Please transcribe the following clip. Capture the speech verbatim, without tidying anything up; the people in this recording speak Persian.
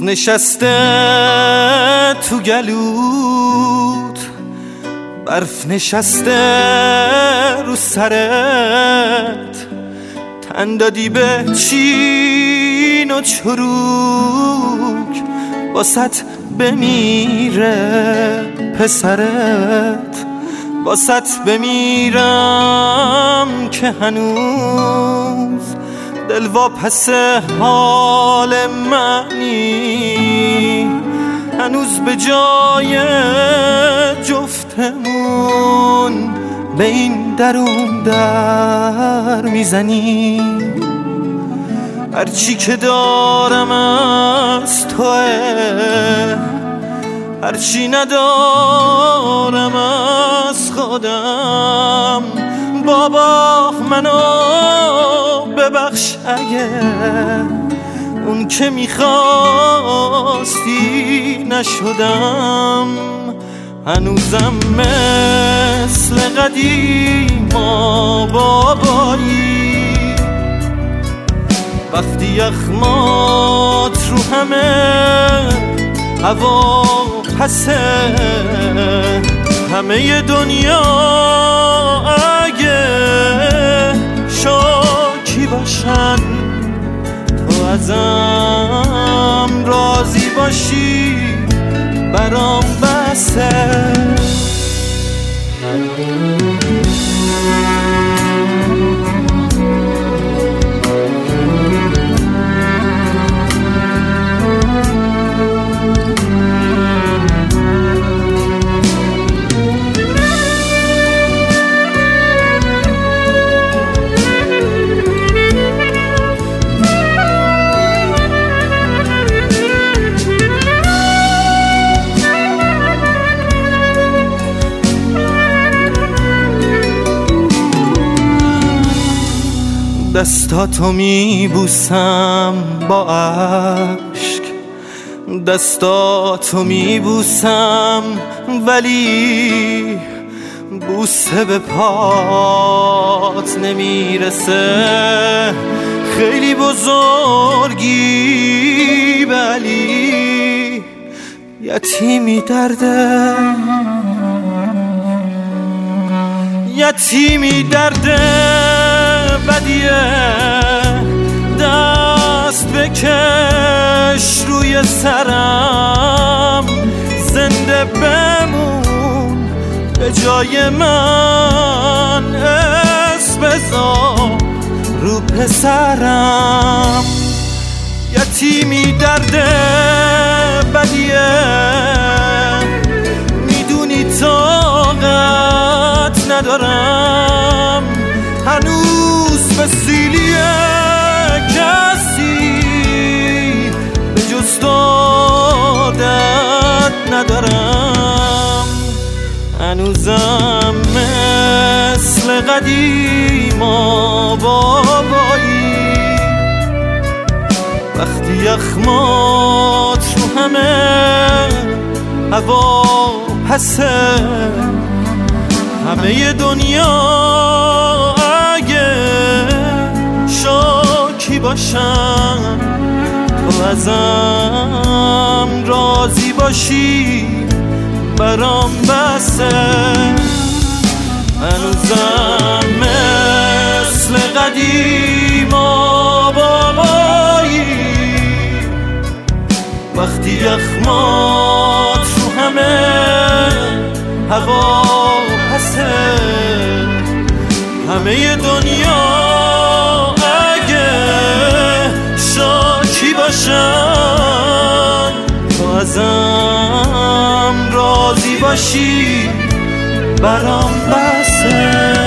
نشسته تو گلوت، برف نشسته رو سرت، تن دادی به چین و چروک، باست بمیره پسرت، باست بمیرم که هنوز دل واپس حال منی، هنوز به جای جفتمون به این درون در میزنی. هرچی که دارم از توه، هرچی ندارم از خودم. بابا منو ببخش اگه اون که میخواستی نشدم. هنوزم مثل قدیما بابایی، وقتی یخمات رو همه هوا پسه، همه دنیا اگه شاکی باشن، تو ازم راضی باشی برام بسه. دستاتو میبوسم با عشق، دستاتو میبوسم ولی بوسه به پات نمیرسه. خیلی بزرگی ولی یتیمی درده، یتیمی درده بدیه. دست بکش روی سرم، زنده بمون به جای من، اسم بذار رو پسرم. یتیمی درده بدیه، میدونی طاقت ندارم هنوز به سیلی کسی به جز دادت ندارم. هنوزم مثل قدیما بابایی، وقتی یخمات رو همه هوا پسه، همه دنیا شاکی باشم، تو ازم راضی باشی برام بسه. هنوزم مثل قدیما بابایی، وقتی یخمات رو همه هوا پسه، همه دنیا باشن، تو ازم راضی باشی برام بسه.